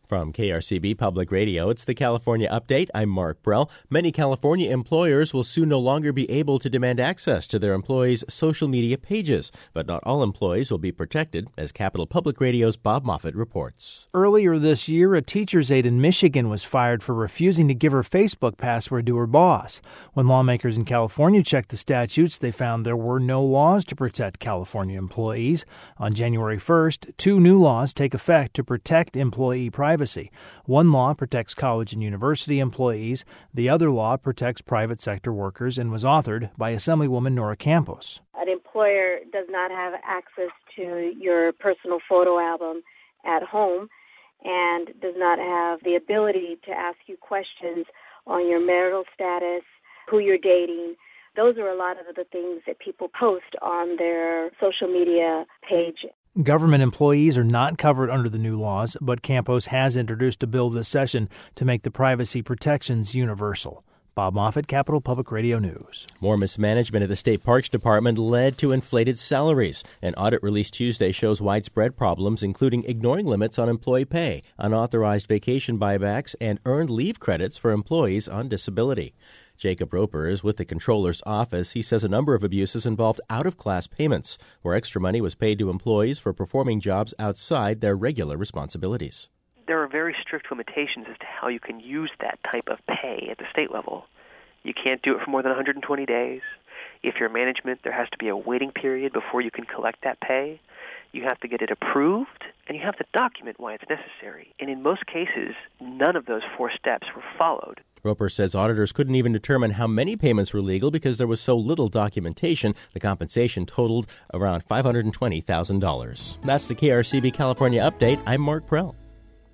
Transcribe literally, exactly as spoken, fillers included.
From K R C B Public Radio, it's the California Update. I'm Mark Brell. Many California employers will soon no longer be able to demand access to their employees' social media pages, but not all employees will be protected, as Capital Public Radio's Bob Moffett reports. Earlier this year, a teacher's aide in Michigan was fired for refusing to give her Facebook password to her boss. When lawmakers in California checked the statutes, they found there were no laws to protect California employees. On January first, two new laws take effect to protect employee privacy. One law protects college and university employees. The other law protects private sector workers and was authored by Assemblywoman Nora Campos. An employer does not have access to your personal photo album at home and does not have the ability to ask you questions on your marital status, who you're dating. Those are a lot of the things that people post on their social media page. Government employees are not covered under the new laws, but Campos has introduced a bill this session to make the privacy protections universal. Bob Moffett, Capital Public Radio News. More mismanagement at the State Parks Department led to inflated salaries. An audit released Tuesday shows widespread problems, including ignoring limits on employee pay, unauthorized vacation buybacks, and earned leave credits for employees on disability. Jacob Roper is with the Comptroller's office. He says a number of abuses involved out-of-class payments, where extra money was paid to employees for performing jobs outside their regular responsibilities. There are very strict limitations as to how you can use that type of pay at the state level. You can't do it for more than one hundred twenty days. If you're management, there has to be a waiting period before you can collect that pay. You have to get it approved, and you have to document why it's necessary. And in most cases, none of those four steps were followed. Roper says auditors couldn't even determine how many payments were legal because there was so little documentation. The compensation totaled around five hundred twenty thousand dollars. That's the K R C B California Update. I'm Mark Prell.